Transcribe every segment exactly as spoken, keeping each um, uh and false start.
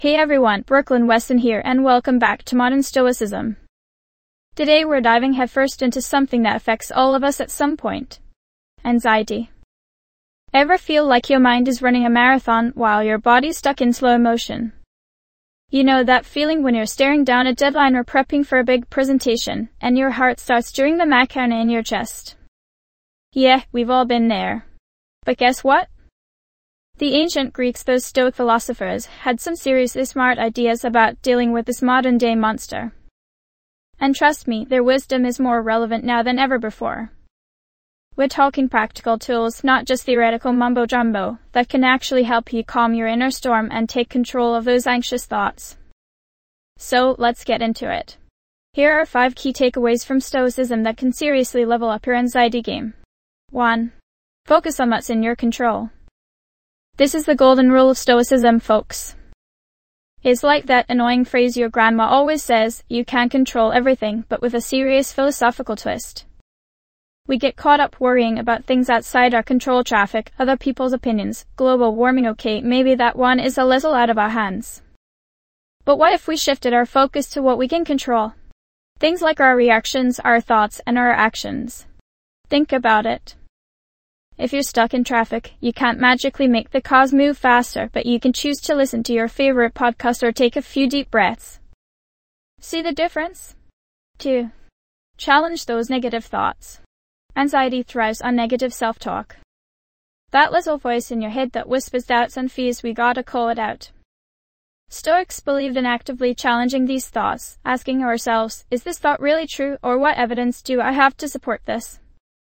Hey everyone, Brooklyn Weston here and welcome back to Modern Stoicism. Today we're diving headfirst into something that affects all of us at some point. Anxiety. Ever feel like your mind is running a marathon while your body's stuck in slow motion? You know that feeling when you're staring down a deadline or prepping for a big presentation, and your heart starts during the Macarena in your chest? Yeah, we've all been there. But guess what? The ancient Greeks, those Stoic philosophers, had some seriously smart ideas about dealing with this modern-day monster. And trust me, their wisdom is more relevant now than ever before. We're talking practical tools, not just theoretical mumbo-jumbo, that can actually help you calm your inner storm and take control of those anxious thoughts. So, let's get into it. Here are five key takeaways from Stoicism that can seriously level up your anxiety game. one. Focus on what's in your control. This is the golden rule of Stoicism, folks. It's like that annoying phrase your grandma always says, you can't control everything, but with a serious philosophical twist. We get caught up worrying about things outside our control: traffic, other people's opinions, global warming. Okay, maybe that one is a little out of our hands. But what if we shifted our focus to what we can control? Things like our reactions, our thoughts, and our actions. Think about it. If you're stuck in traffic, you can't magically make the cars move faster, but you can choose to listen to your favorite podcast or take a few deep breaths. See the difference? two. Challenge those negative thoughts. Anxiety thrives on negative self-talk. That little voice in your head that whispers doubts and fears, we gotta call it out. Stoics believed in actively challenging these thoughts, asking ourselves, is this thought really true, or what evidence do I have to support this?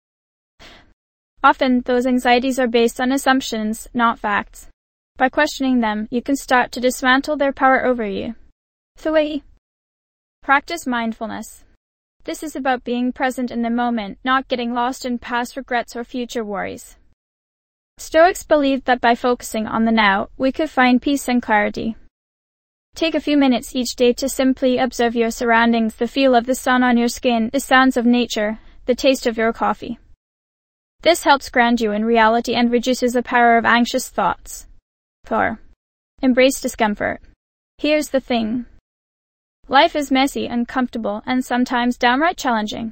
Often, those anxieties are based on assumptions, not facts. By questioning them, you can start to dismantle their power over you. three. Practice mindfulness. This is about being present in the moment, not getting lost in past regrets or future worries. Stoics believed that by focusing on the now, we could find peace and clarity. Take a few minutes each day to simply observe your surroundings, the feel of the sun on your skin, the sounds of nature, the taste of your coffee. This helps ground you in reality and reduces the power of anxious thoughts. four. Embrace discomfort. Here's the thing. Life is messy, uncomfortable, and sometimes downright challenging.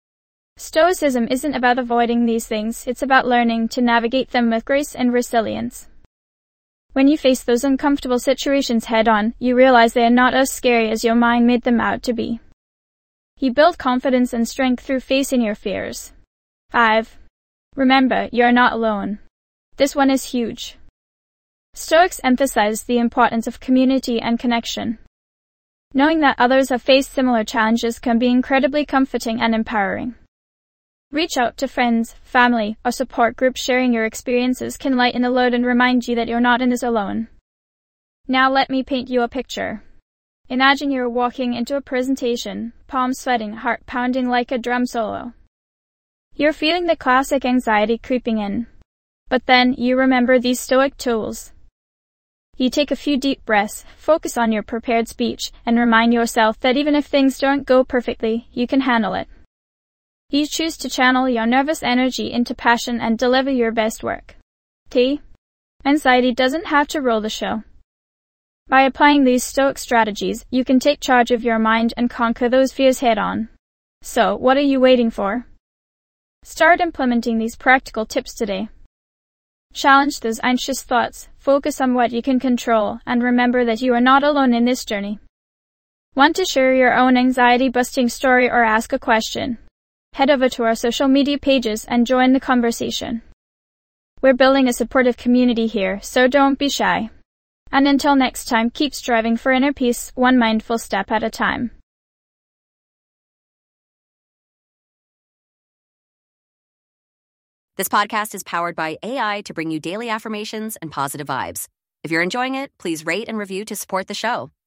Stoicism isn't about avoiding these things, it's about learning to navigate them with grace and resilience. When you face those uncomfortable situations head-on, you realize they are not as scary as your mind made them out to be. You build confidence and strength through facing your fears. five. Remember, you're not alone. This one is huge. Stoics emphasize the importance of community and connection. Knowing that others have faced similar challenges can be incredibly comforting and empowering. Reach out to friends, family, or support groups. Sharing your experiences can lighten the load and remind you that you're not in this alone. Now let me paint you a picture. Imagine you're walking into a presentation, palms sweating, heart pounding like a drum solo. You're feeling the classic anxiety creeping in. But then, you remember these Stoic tools. You take a few deep breaths, focus on your prepared speech, and remind yourself that even if things don't go perfectly, you can handle it. You choose to channel your nervous energy into passion and deliver your best work. T. Anxiety doesn't have to rule the show. By applying these Stoic strategies, you can take charge of your mind and conquer those fears head-on. So, what are you waiting for? Start implementing these practical tips today. Challenge those anxious thoughts, focus on what you can control, and remember that you are not alone in this journey. Want to share your own anxiety-busting story or ask a question? Head over to our social media pages and join the conversation. We're building a supportive community here, so don't be shy. And until next time, keep striving for inner peace, one mindful step at a time. This podcast is powered by A I to bring you daily affirmations and positive vibes. If you're enjoying it, please rate and review to support the show.